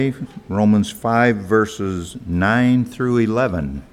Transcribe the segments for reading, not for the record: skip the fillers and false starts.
Romans 5 verses 9 through 11.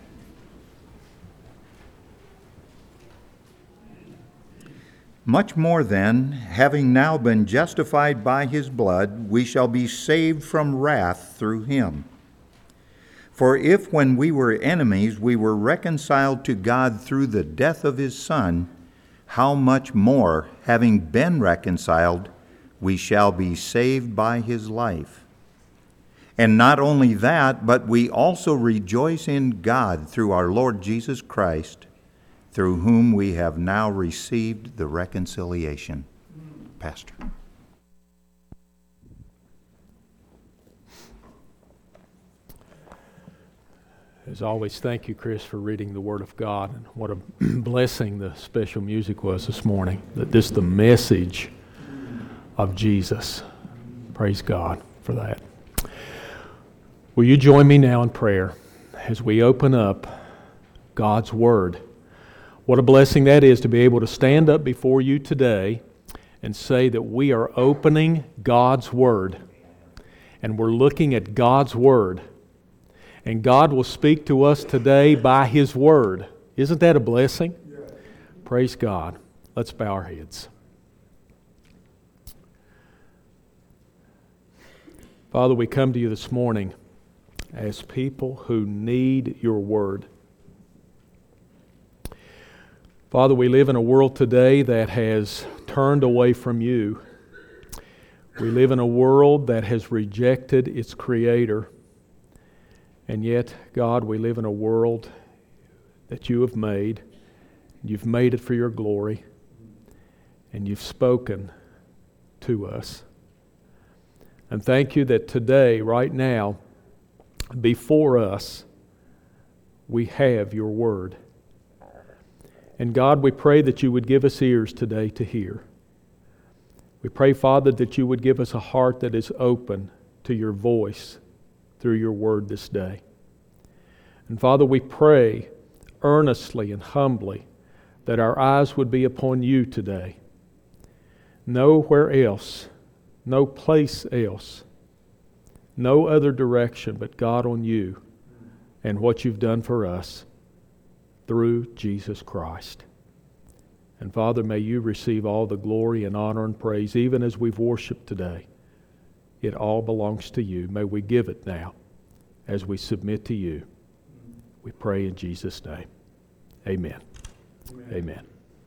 Much more then, having now been justified by his blood, we shall be saved from wrath through him. For if when we were enemies we were reconciled to God through the death of his Son, how much more, having been reconciled, we shall be saved by his life. And not only that, but we also rejoice in God through our Lord Jesus Christ, through whom we have now received the reconciliation. Pastor. As always, thank you, Chris, for reading the Word of God. And what a blessing the special music was this morning. That this is the message of Jesus. Praise God for that. Will you join me now in prayer as we open up God's Word? What a blessing that is to be able to stand up before you today and say that we are opening God's Word and we're looking at God's Word. And God will speak to us today by His Word. Isn't that a blessing? Yeah. Praise God. Let's bow our heads. Father, we come to you this morning as people who need your Word. Father, we live in a world today that has turned away from you. We live in a world that has rejected its Creator. And yet, God, we live in a world that you have made. You've made it for your glory. And you've spoken to us. And thank you that today, right now, before us, we have your word. And God, we pray that you would give us ears today to hear. We pray, Father, that you would give us a heart that is open to your voice through your word this day. And Father, we pray earnestly and humbly that our eyes would be upon you today. Nowhere else, no place else, no other direction but God on you and what you've done for us through Jesus Christ. And Father, may you receive all the glory and honor and praise, even as we've worshiped today. It all belongs to you. May we give it now as we submit to you. We pray in Jesus' name. Amen. Amen.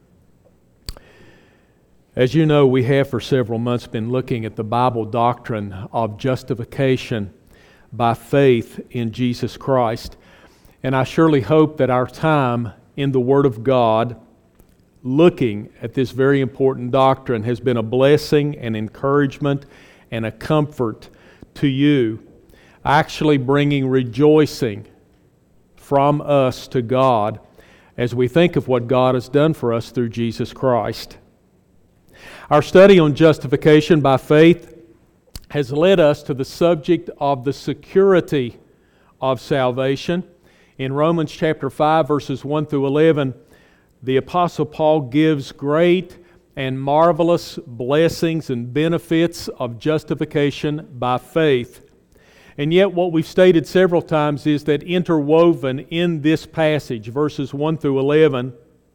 As you know, we have for several months been looking at the Bible doctrine of justification by faith in Jesus Christ. And I surely hope that our time in the Word of God, looking at this very important doctrine, has been a blessing and encouragement and a comfort to you, actually bringing rejoicing from us to God as we think of what God has done for us through Jesus Christ. Our study on justification by faith has led us to the subject of the security of salvation. In Romans chapter 5, verses 1 through 11, the Apostle Paul gives great and marvelous blessings and benefits of justification by faith. And yet what we've stated several times is that interwoven in this passage, verses 1 through 11,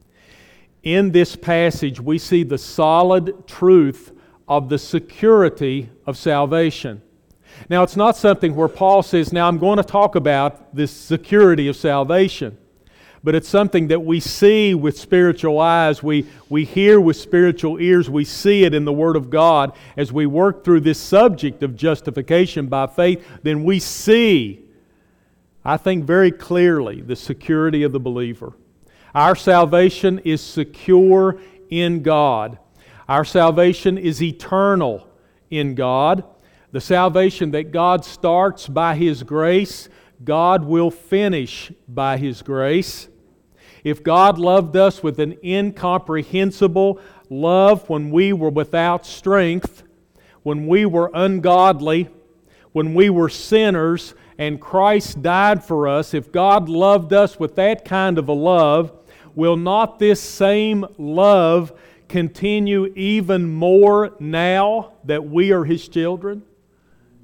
in this passage we see the solid truth of the security of salvation. Now it's not something where Paul says, now I'm going to talk about this security of salvation. But it's something that we see with spiritual eyes, we hear with spiritual ears, we see it in the Word of God. As we work through this subject of justification by faith, then we see, I think very clearly, the security of the believer. Our salvation is secure in God. Our salvation is eternal in God. The salvation that God starts by His grace, God will finish by His grace. If God loved us with an incomprehensible love when we were without strength, when we were ungodly, when we were sinners, and Christ died for us, if God loved us with that kind of a love, will not this same love continue even more now that we are His children?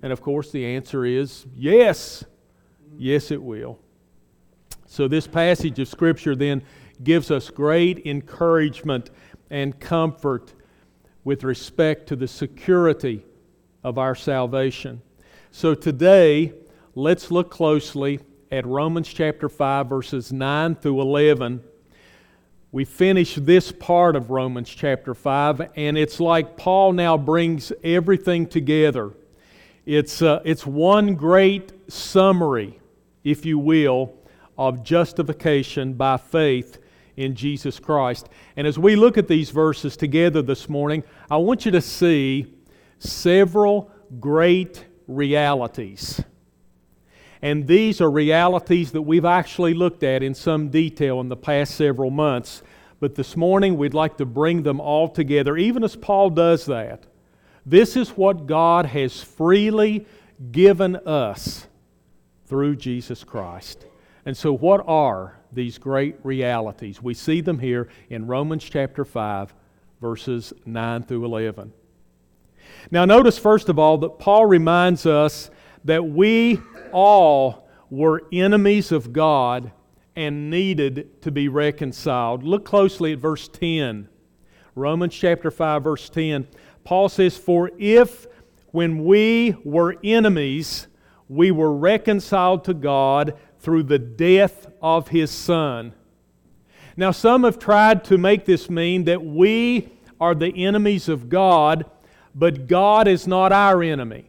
And of course the answer is yes. Yes, it will. So this passage of Scripture then gives us great encouragement and comfort with respect to the security of our salvation. So today, let's look closely at Romans chapter 5, verses 9 through 11. We finish this part of Romans chapter 5, and it's like Paul now brings everything together. It's one great summary, if you will, of justification by faith in Jesus Christ. And as we look at these verses together this morning, I want you to see several great realities. And these are realities that we've actually looked at in some detail in the past several months. But this morning we'd like to bring them all together, even as Paul does that. This is what God has freely given us through Jesus Christ. And so what are these great realities? We see them here in Romans chapter 5, verses 9 through 11. Now notice first of all that Paul reminds us that we all were enemies of God and needed to be reconciled. Look closely at verse 10. Romans chapter 5, verse 10. Paul says, "For if when we were enemies, we were reconciled to God through the death of His Son." Now some have tried to make this mean that we are the enemies of God, but God is not our enemy.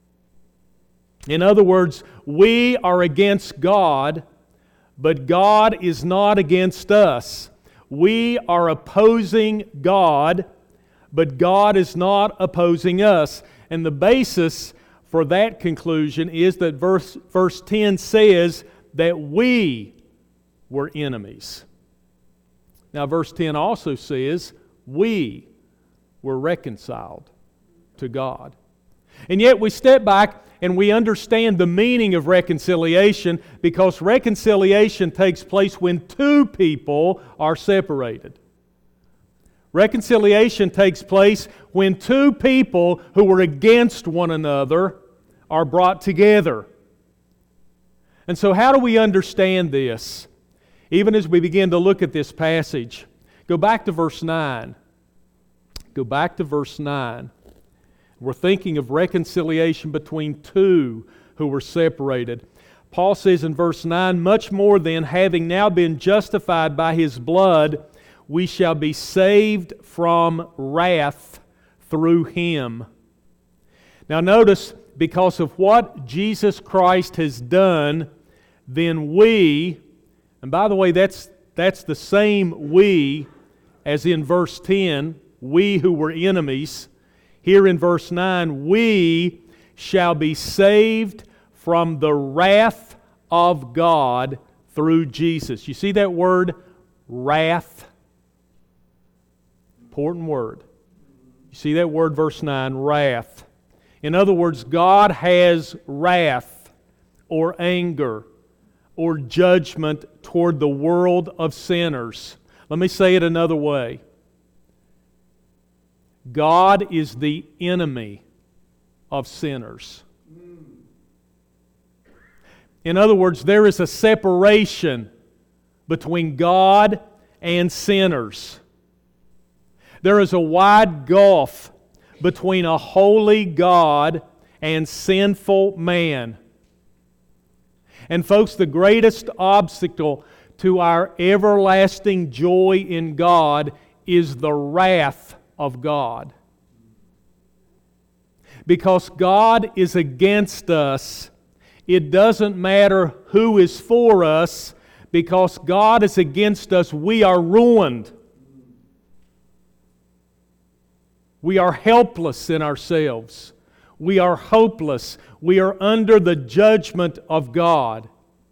In other words, we are against God, but God is not against us. We are opposing God, but God is not opposing us. And the basis for that conclusion is that verse 10 says that we were enemies. Now verse 10 also says we were reconciled to God. And yet we step back and we understand the meaning of reconciliation, because reconciliation takes place when two people are separated. Reconciliation takes place when two people who were against one another are brought together. And so how do we understand this? Even as we begin to look at this passage, go back to verse 9. Go back to verse 9. We're thinking of reconciliation between two who were separated. Paul says in verse 9, "Much more then, having now been justified by His blood, we shall be saved from wrath through Him." Now notice, because of what Jesus Christ has done, then we, and by the way, that's the same we as in verse 10, we who were enemies. Here in verse 9, we shall be saved from the wrath of God through Jesus. You see that word, wrath? Important word. You see that word, verse 9, wrath. In other words, God has wrath or anger or judgment toward the world of sinners. Let me say it another way. God is the enemy of sinners. In other words, there is a separation between God and sinners. There is a wide gulf between a holy God and sinful man. And folks, the greatest obstacle to our everlasting joy in God is the wrath of God. Because God is against us, it doesn't matter who is for us. Because God is against us, we are ruined. We are helpless in ourselves. We are hopeless. We are under the judgment of God.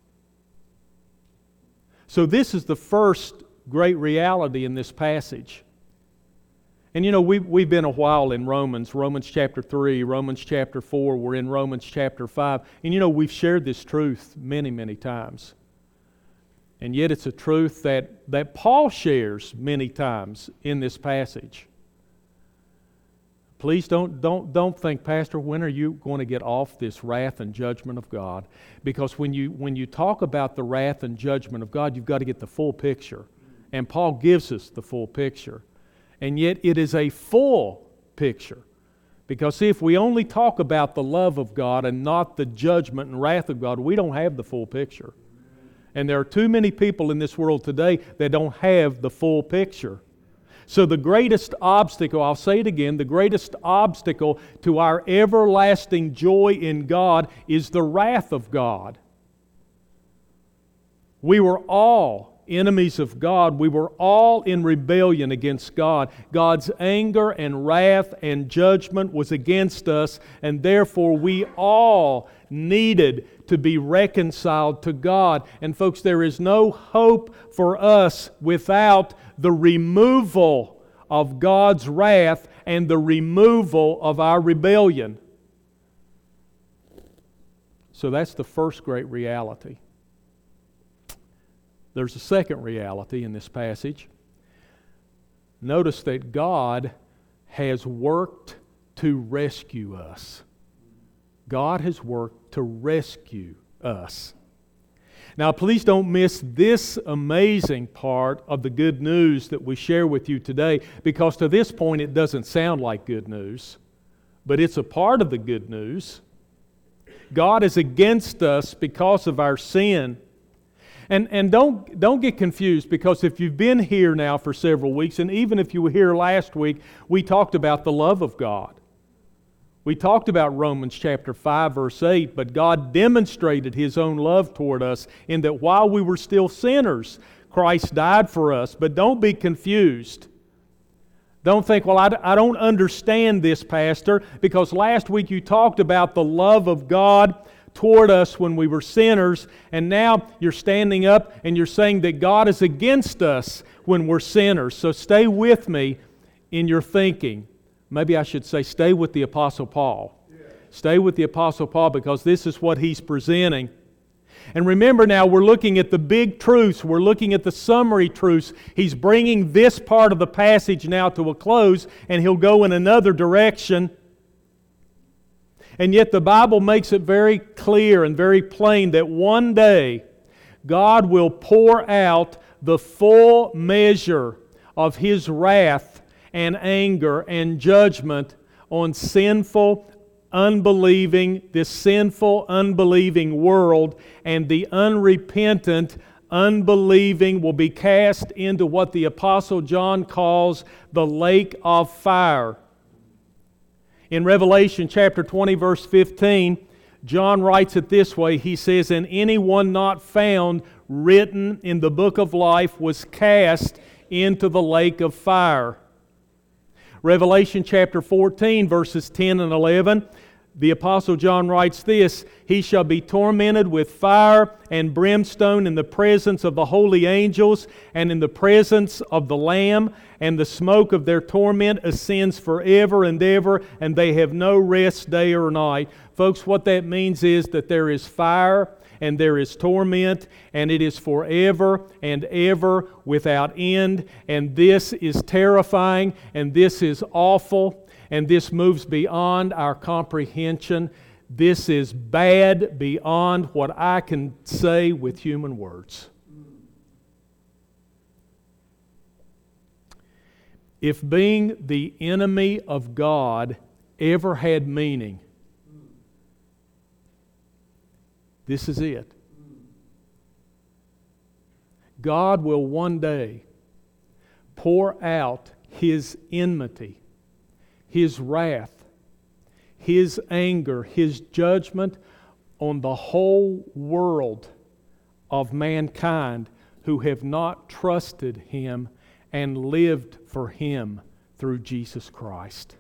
So this is the first great reality in this passage. And you know, we've been a while in Romans chapter 3, Romans chapter 4, we're in Romans chapter 5. And you know, we've shared this truth many, many times. And yet it's a truth that Paul shares many times in this passage. Please don't think, Pastor, when are you going to get off this wrath and judgment of God? Because when you talk about the wrath and judgment of God, you've got to get the full picture. And Paul gives us the full picture. And yet it is a full picture. Because see, if we only talk about the love of God and not the judgment and wrath of God, we don't have the full picture. And there are too many people in this world today that don't have the full picture. So the greatest obstacle, I'll say it again, the greatest obstacle to our everlasting joy in God is the wrath of God. We were all enemies of God. We were all in rebellion against God. God's anger and wrath and judgment was against us, and therefore we all needed to be reconciled to God. And folks, there is no hope for us without the removal of God's wrath and the removal of our rebellion. So that's the first great reality. There's a second reality in this passage. Notice that God has worked to rescue us. God has worked to rescue us. Now, please don't miss this amazing part of the good news that we share with you today, because to this point it doesn't sound like good news, but it's a part of the good news. God is against us because of our sin. And don't get confused, because if you've been here now for several weeks, and even if you were here last week, we talked about the love of God. We talked about Romans chapter 5, verse 8, but God demonstrated His own love toward us in that while we were still sinners, Christ died for us. But don't be confused. Don't think, well, I don't understand this, Pastor, because last week you talked about the love of God toward us when we were sinners, and now you're standing up and you're saying that God is against us when we're sinners. So stay with me in your thinking. Maybe I should say stay with the Apostle Paul. Stay with the Apostle Paul, because this is what he's presenting. And remember now, we're looking at the big truths. We're looking at the summary truths. He's bringing this part of the passage now to a close, and he'll go in another direction. And yet the Bible makes it very clear and very plain that one day God will pour out the full measure of His wrath and anger and judgment on this sinful, unbelieving world, and the unrepentant, unbelieving will be cast into what the Apostle John calls the lake of fire. In Revelation chapter 20, verse 15, John writes it this way. He says, "And anyone not found written in the book of life was cast into the lake of fire." Revelation chapter 14, verses 10 and 11, the Apostle John writes this, "He shall be tormented with fire and brimstone in the presence of the holy angels and in the presence of the Lamb, and the smoke of their torment ascends forever and ever, and they have no rest day or night." Folks, what that means is that there is fire and there is torment, and it is forever and ever without end. And this is terrifying, and this is awful, and this moves beyond our comprehension. This is bad beyond what I can say with human words. If being the enemy of God ever had meaning, this is it. God will one day pour out His enmity, His wrath, His anger, His judgment on the whole world of mankind who have not trusted Him and lived for Him through Jesus Christ.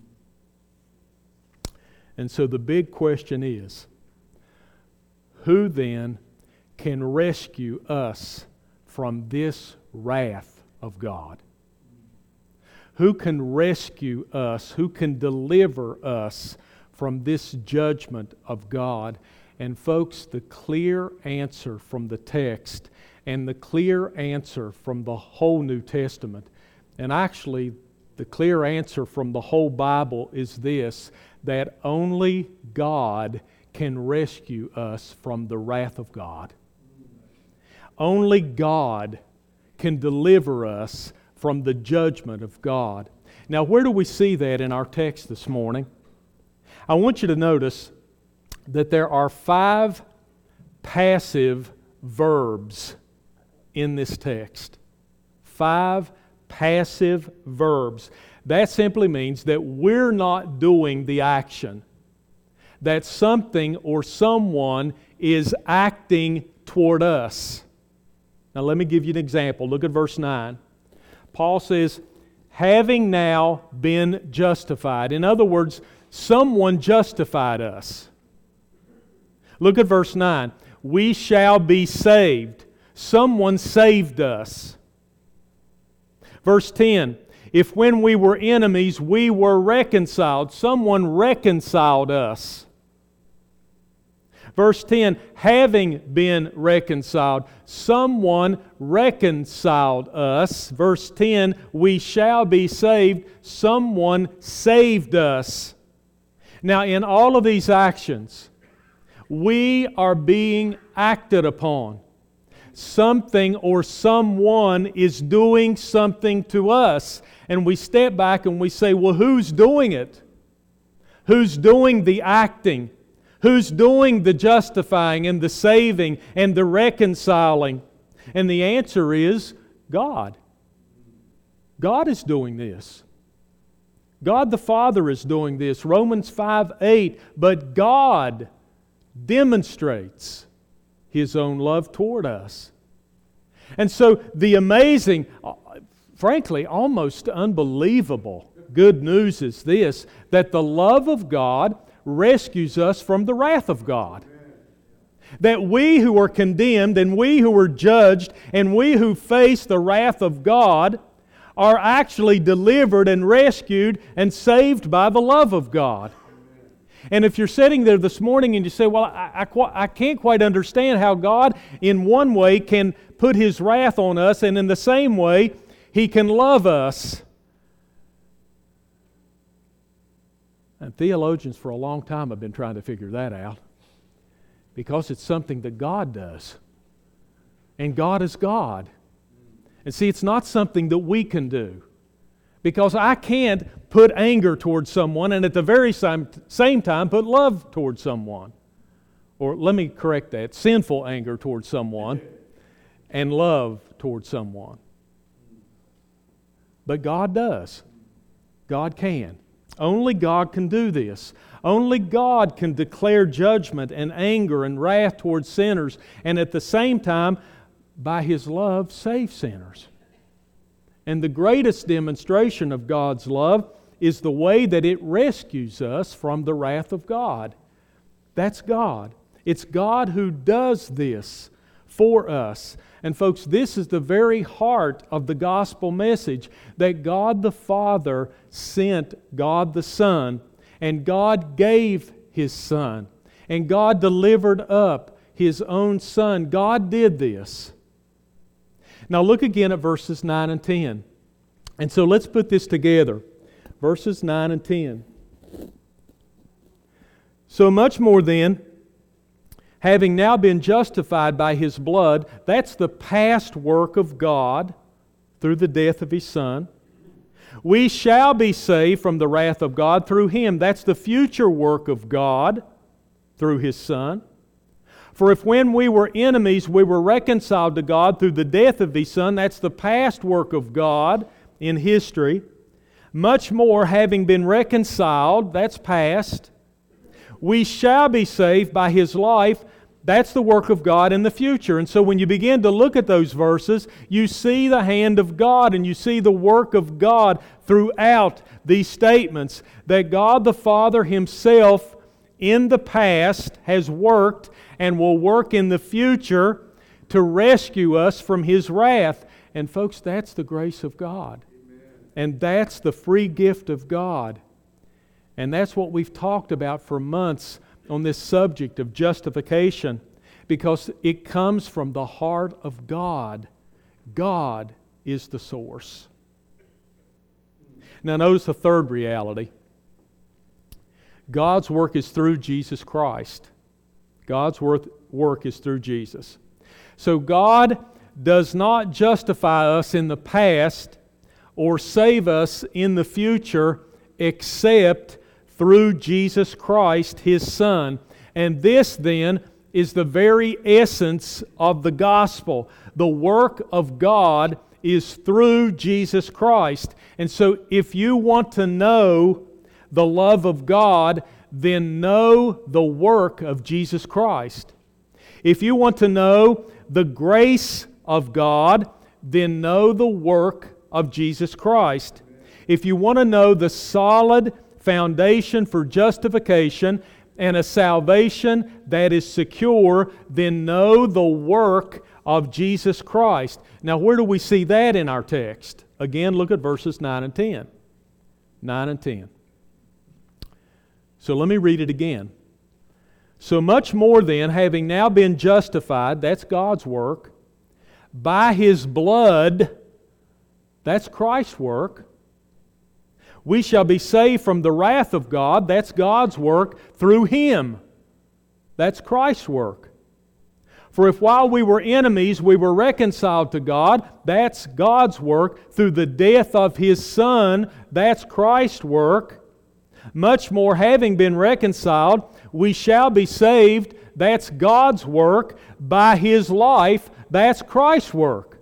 And so the big question is, who then can rescue us from this wrath of God? Who can rescue us? Who can deliver us from this judgment of God? And folks, the clear answer from the text and the clear answer from the whole New Testament, and actually The clear answer from the whole Bible is this, that only God can rescue us from the wrath of God. Only God can deliver us from the judgment of God. Now, where do we see that in our text this morning? I want you to notice that there are 5 passive verbs in this text. 5 passive verbs. That simply means that we're not doing the action. That something or someone is acting toward us. Now let me give you an example. Look at verse 9. Paul says, having now been justified. In other words, someone justified us. Look at verse 9. We shall be saved. Someone saved us. Verse 10. If when we were enemies, we were reconciled. Someone reconciled us. Verse 10, having been reconciled, someone reconciled us. Verse 10, we shall be saved, someone saved us. Now, in all of these actions, we are being acted upon. Something or someone is doing something to us. And we step back and we say, well, who's doing it? Who's doing the acting? Who's doing the justifying and the saving and the reconciling? And the answer is God. God is doing this. God the Father is doing this. Romans 5:8. But God demonstrates His own love toward us. And so the amazing, frankly, almost unbelievable good news is this, that the love of God rescues us from the wrath of God. That we who are condemned and we who are judged and we who face the wrath of God are actually delivered and rescued and saved by the love of God. And if you're sitting there this morning and you say, well, I can't quite understand how God in one way can put His wrath on us and in the same way He can love us. And theologians for a long time have been trying to figure that out because it's something that God does. And God is God. And see, it's not something that we can do. Because I can't put anger towards someone and at the very same time put love towards someone. Or let me correct that, sinful anger towards someone and love towards someone. But God does. God can. Only God can do this. Only God can declare judgment and anger and wrath towards sinners and at the same time, by His love, save sinners. And the greatest demonstration of God's love is the way that it rescues us from the wrath of God. That's God. It's God who does this for us. And folks, this is the very heart of the gospel message, that God the Father sent God the Son, and God gave His Son, and God delivered up His own Son. God did this. Now look again at verses 9 and 10. And so let's put this together. Verses 9 and 10. So much more then, having now been justified by His blood, that's the past work of God through the death of His Son. We shall be saved from the wrath of God through Him. That's the future work of God through His Son. For if when we were enemies, we were reconciled to God through the death of His Son, that's the past work of God in history. Much more, having been reconciled, that's past, we shall be saved by His life. That's the work of God in the future. And so when you begin to look at those verses, you see the hand of God and you see the work of God throughout these statements, that God the Father Himself in the past has worked and will work in the future to rescue us from His wrath. And folks, that's the grace of God. Amen. And that's the free gift of God. And that's what we've talked about for months on this subject of justification, because it comes from the heart of God. God is the source. Now notice the third reality. God's work is through Jesus Christ. God's work is through Jesus. So God does not justify us in the past or save us in the future except through Jesus Christ, His Son. And this then is the very essence of the gospel. The work of God is through Jesus Christ. And so if you want to know the love of God, then know the work of Jesus Christ. If you want to know the grace of God, then know the work of Jesus Christ. If you want to know the solid foundation for justification and a salvation that is secure, then know the work of Jesus Christ. Now, where do we see that in our text? Again, look at verses 9 and 10. 9 and 10. So let me read it again. So much more then, having now been justified, that's God's work, by His blood, that's Christ's work, we shall be saved from the wrath of God, that's God's work, through Him. That's Christ's work. For if while we were enemies we were reconciled to God, that's God's work, through the death of His Son, that's Christ's work. Much more, having been reconciled, we shall be saved, that's God's work, by His life, that's Christ's work.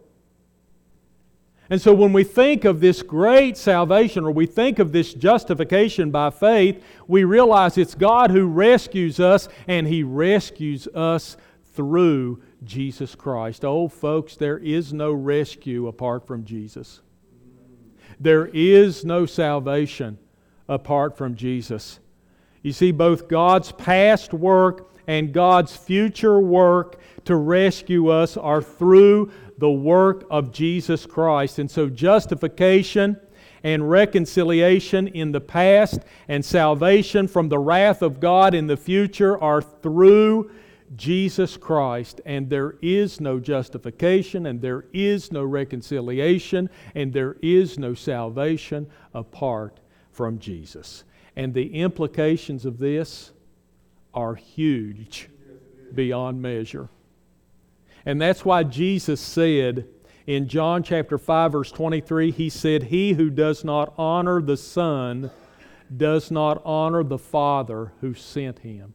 And so when we think of this great salvation, or we think of this justification by faith, we realize it's God who rescues us, and He rescues us through Jesus Christ. Oh, folks, there is no rescue apart from Jesus. There is no salvation apart from Jesus. You see, both God's past work and God's future work to rescue us are through the work of Jesus Christ. And so justification and reconciliation in the past and salvation from the wrath of God in the future are through Jesus Christ. And there is no justification, and there is no reconciliation, and there is no salvation apart from Jesus. And the implications of this are huge beyond measure. And that's why Jesus said in John chapter 5 verse 23, He said, "He who does not honor the Son does not honor the Father who sent Him."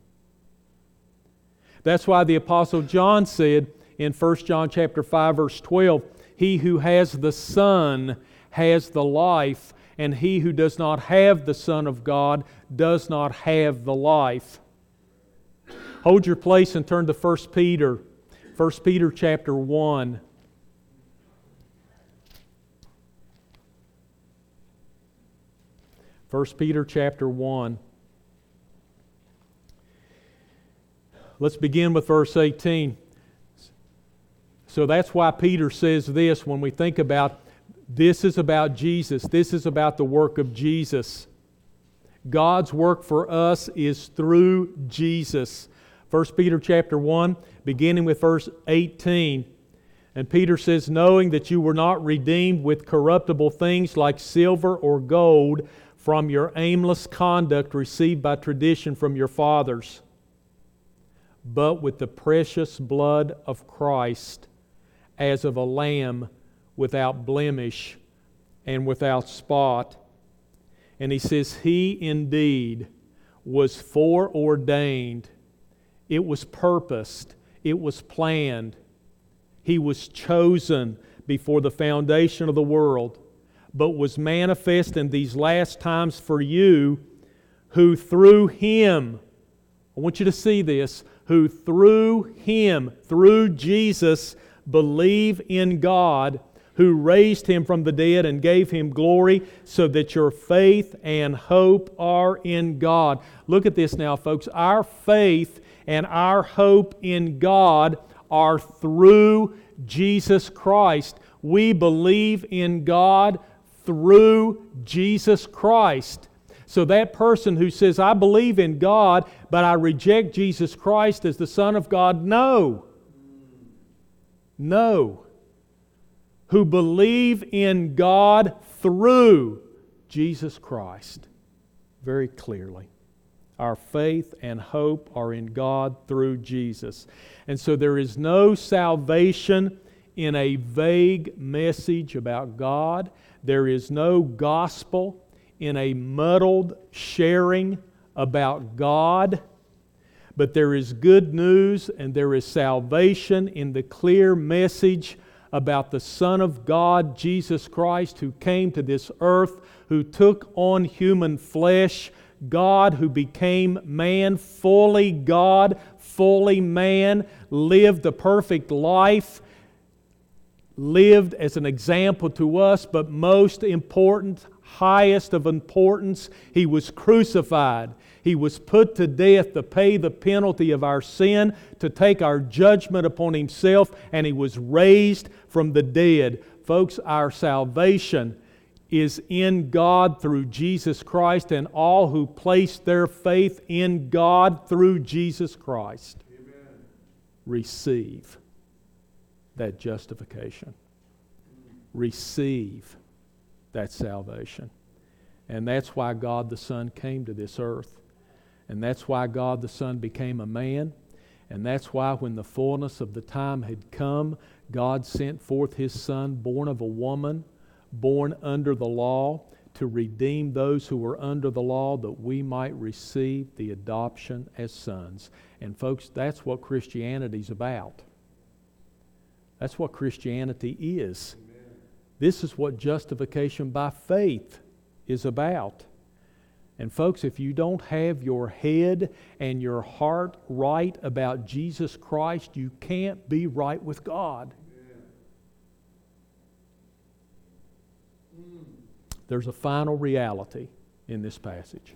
That's why the Apostle John said in 1 John chapter 5 verse 12, "He who has the Son has the life, and he who does not have the Son of God does not have the life." Hold your place and turn to 1 Peter. 1 Peter chapter 1. First Peter chapter 1. Let's begin with verse 18. So that's why Peter says this when we think about this is about Jesus. This is about the work of Jesus. God's work for us is through Jesus. 1 Peter chapter 1, beginning with verse 18. And Peter says, "Knowing that you were not redeemed with corruptible things like silver or gold from your aimless conduct received by tradition from your fathers, but with the precious blood of Christ, as of a lamb without blemish and without spot." And he says, "He indeed was foreordained." It was purposed. It was planned. He was chosen before the foundation of the world, but was manifest in these last times for you, who through Him, I want you to see this, who through Him, through Jesus, believe in God, who raised Him from the dead and gave Him glory, so that your faith and hope are in God. Look at this now, folks. Our faith and our hope in God are through Jesus Christ. We believe in God through Jesus Christ. So that person who says, "I believe in God, but I reject Jesus Christ as the Son of God," no. Who believe in God through Jesus Christ very clearly. Our faith and hope are in God through Jesus. And so there is no salvation in a vague message about God. There is no gospel in a muddled sharing about God. But there is good news and there is salvation in the clear message about the Son of God, Jesus Christ, who came to this earth, who took on human flesh, God who became man, fully God, fully man, lived a perfect life, lived as an example to us, but most important, highest of importance, He was crucified. He was put to death to pay the penalty of our sin, to take our judgment upon Himself, and He was raised from the dead. Folks, our salvation is in God through Jesus Christ, and all who place their faith in God through Jesus Christ receive that justification. Receive that salvation. And that's why God the Son came to this earth. And that's why God the Son became a man. And that's why when the fullness of the time had come, God sent forth His Son, born of a woman, born under the law, to redeem those who were under the law, that we might receive the adoption as sons. And folks, that's what Christianity's about. That's what Christianity is. Amen. This is what justification by faith is about. And folks, if you don't have your head and your heart right about Jesus Christ, you can't be right with God. There's a final reality in this passage.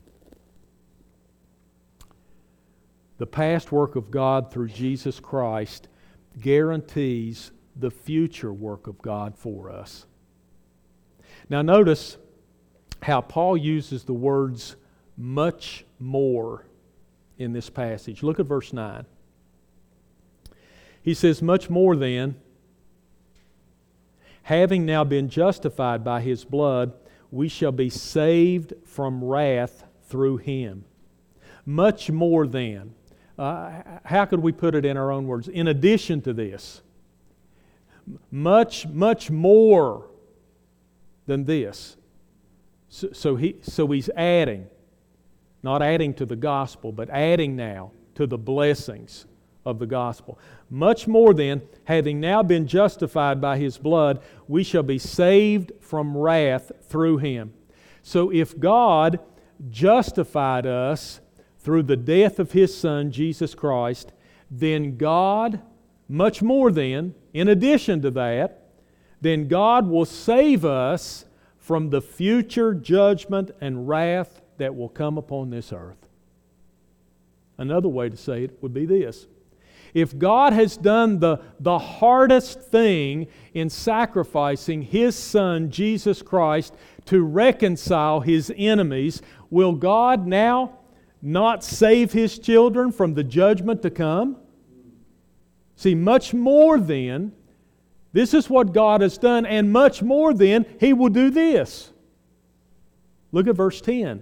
The past work of God through Jesus Christ guarantees the future work of God for us. Now notice how Paul uses the words much more in this passage. Look at verse 9. He says, much more then, having now been justified by His blood, we shall be saved from wrath through Him. Much more than. How could we put it in our own words? In addition to this. Much more than this. So he's adding. Not adding to the gospel, but adding now to the blessings of the gospel. Much more then, having now been justified by His blood, we shall be saved from wrath through Him. So if God justified us through the death of His Son, Jesus Christ, then God, much more than, in addition to that, then God will save us from the future judgment and wrath that will come upon this earth. Another way to say it would be this. If God has done the hardest thing in sacrificing His Son, Jesus Christ, to reconcile His enemies, will God now not save His children from the judgment to come? See, much more than, this is what God has done, and much more than, He will do this. Look at verse 10.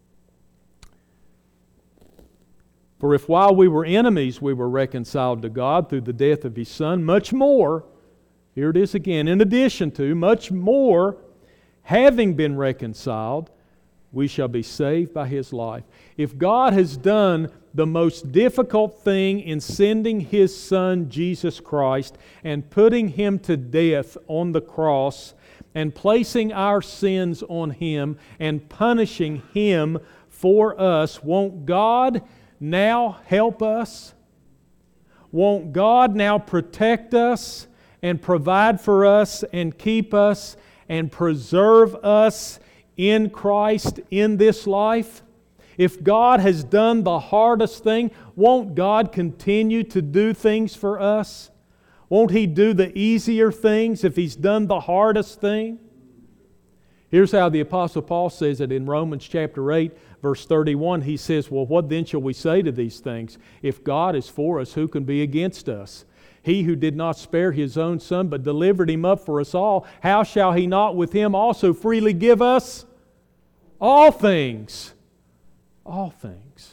For if while we were enemies we were reconciled to God through the death of His Son, much more, here it is again, in addition to, much more, having been reconciled, we shall be saved by His life. If God has done the most difficult thing in sending His Son, Jesus Christ, and putting Him to death on the cross, and placing our sins on Him, and punishing Him for us, won't God now help us? Won't God now protect us and provide for us and keep us and preserve us in Christ in this life? If God has done the hardest thing, won't God continue to do things for us? Won't He do the easier things if He's done the hardest thing? Here's how the Apostle Paul says it in Romans chapter 8, verse 31. He says, well, what then shall we say to these things? If God is for us, who can be against us? He who did not spare His own Son, but delivered Him up for us all, how shall He not with Him also freely give us All things. All things.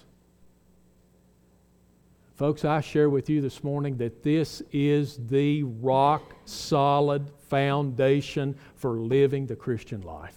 Folks, I share with you this morning that this is the rock-solid foundation for living the Christian life.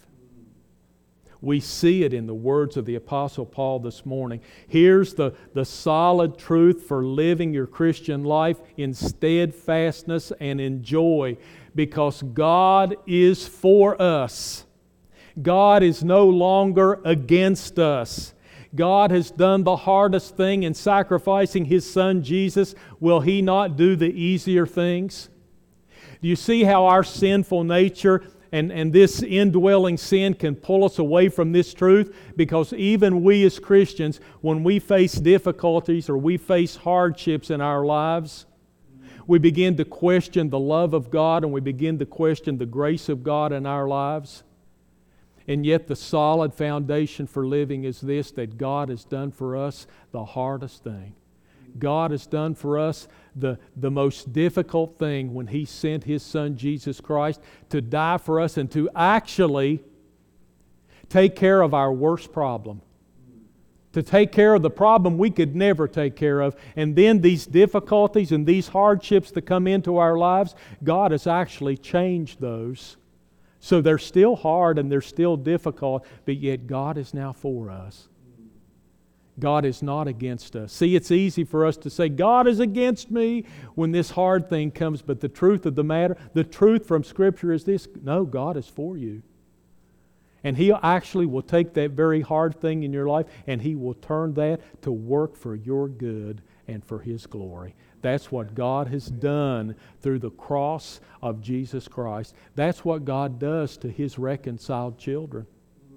We see it in the words of the Apostle Paul this morning. Here's the solid truth for living your Christian life in steadfastness and in joy, because God is for us. God is no longer against us. God has done the hardest thing in sacrificing His Son Jesus. Will He not do the easier things? Do you see how our sinful nature and this indwelling sin can pull us away from this truth? Because even we as Christians, when we face difficulties or we face hardships in our lives, we begin to question the love of God and we begin to question the grace of God in our lives. And yet the solid foundation for living is this, that God has done for us the hardest thing. God has done for us the most difficult thing when He sent His Son Jesus Christ to die for us and to actually take care of our worst problem. To take care of the problem we could never take care of. And then these difficulties and these hardships that come into our lives, God has actually changed those. So they're still hard and they're still difficult, but yet God is now for us. God is not against us. See, it's easy for us to say, God is against me when this hard thing comes, but the truth of the matter, the truth from Scripture is this: no, God is for you. And He actually will take that very hard thing in your life and He will turn that to work for your good and for His glory. That's what God has done through the cross of Jesus Christ. That's what God does to His reconciled children.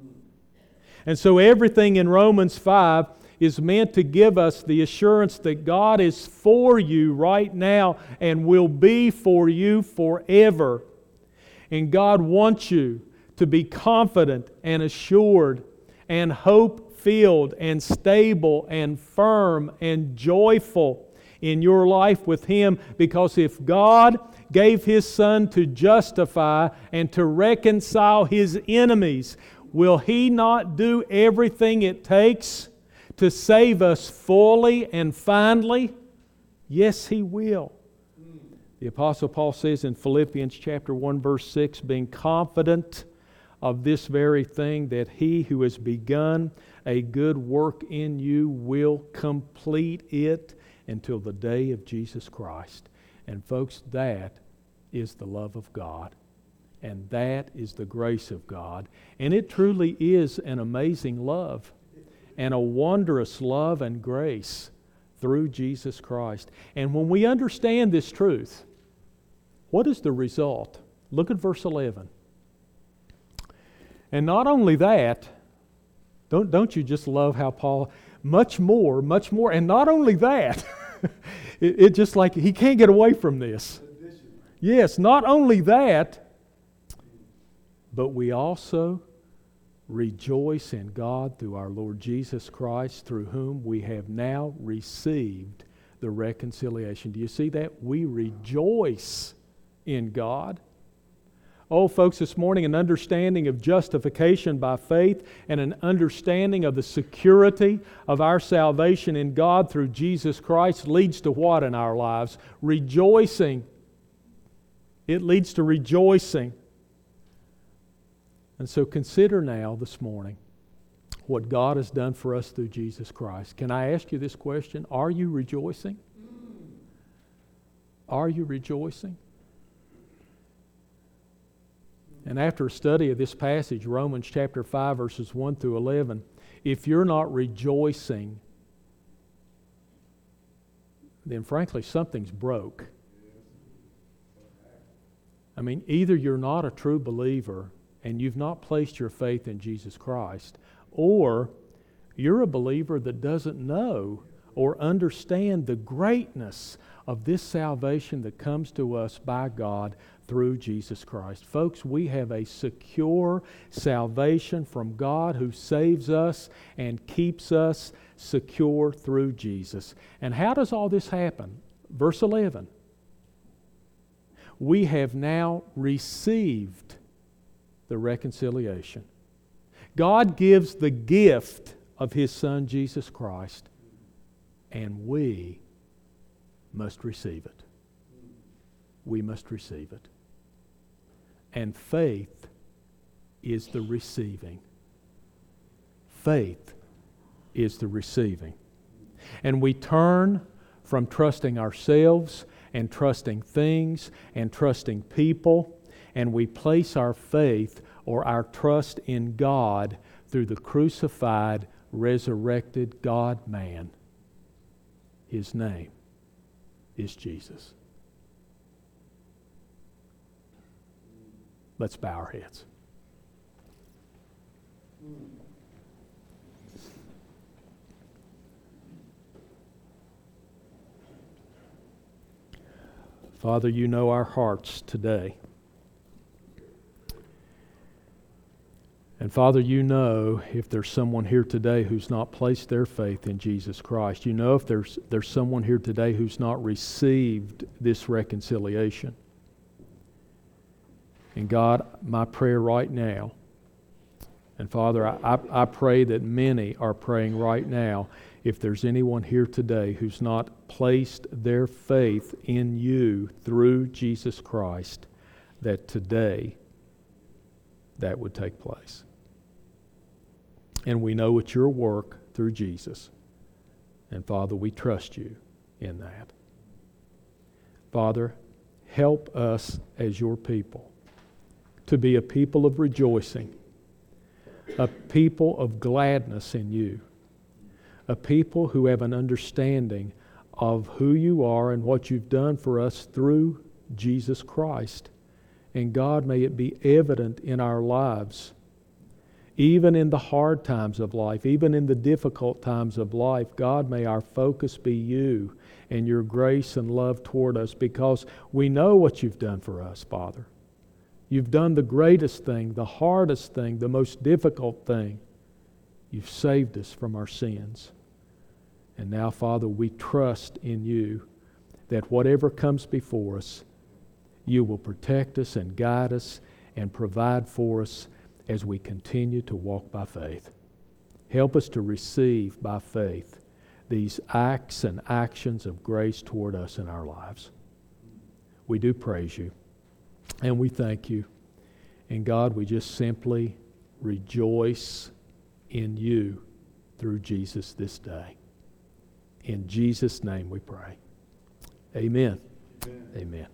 And so everything in Romans 5 is meant to give us the assurance that God is for you right now and will be for you forever. And God wants you to be confident and assured and hope-filled and stable and firm and joyful in your life with Him, because if God gave His Son to justify and to reconcile His enemies, will He not do everything it takes to save us fully and finally? Yes, He will. The Apostle Paul says in Philippians chapter 1 verse 6, being confident of this very thing, that He who has begun a good work in you will complete it until the day of Jesus Christ. And folks, that is the love of God. And that is the grace of God. And it truly is an amazing love and a wondrous love and grace through Jesus Christ. And when we understand this truth, what is the result? Look at verse 11. And not only that, don't you just love how Paul, much more, and not only that, it just like he can't get away from this. Yes, not only that, but we also rejoice in God through our Lord Jesus Christ, through whom we have now received the reconciliation. Do you see that? We rejoice in God. Oh, folks, this morning an understanding of justification by faith and an understanding of the security of our salvation in God through Jesus Christ leads to what in our lives? Rejoicing. It leads to rejoicing. And so consider now this morning what God has done for us through Jesus Christ. Can I ask you this question? Are you rejoicing? Are you rejoicing? And after a study of this passage, Romans chapter 5, verses 1 through 11, if you're not rejoicing, then frankly, something's broke. I mean, either you're not a true believer and you've not placed your faith in Jesus Christ, or you're a believer that doesn't know or understand the greatness of this salvation that comes to us by God through Jesus Christ. Folks, we have a secure salvation from God who saves us and keeps us secure through Jesus. And how does all this happen? Verse 11. We have now received the reconciliation. God gives the gift of His Son, Jesus Christ, and we must receive it. We must receive it. And faith is the receiving. Faith is the receiving. And we turn from trusting ourselves and trusting things and trusting people, and we place our faith or our trust in God through the crucified, resurrected God-man. His name is Jesus. Let's bow our heads. Father, you know our hearts today. And Father, you know if there's someone here today who's not placed their faith in Jesus Christ. You know if there's someone here today who's not received this reconciliation. And God, my prayer right now, and Father, I pray that many are praying right now, if there's anyone here today who's not placed their faith in you through Jesus Christ, that today that would take place. And we know it's your work through Jesus. And Father, we trust you in that. Father, help us as your people to be a people of rejoicing, a people of gladness in you, a people who have an understanding of who you are and what you've done for us through Jesus Christ. And God, may it be evident in our lives, even in the hard times of life, even in the difficult times of life. God, may our focus be you and your grace and love toward us, because we know what you've done for us, Father. You've done the greatest thing, the hardest thing, the most difficult thing. You've saved us from our sins. And now, Father, we trust in you that whatever comes before us, you will protect us and guide us and provide for us as we continue to walk by faith. Help us to receive by faith these acts and actions of grace toward us in our lives. We do praise you and we thank you. And God, we just simply rejoice in you through Jesus this day. In Jesus' name we pray. Amen. Amen. Amen.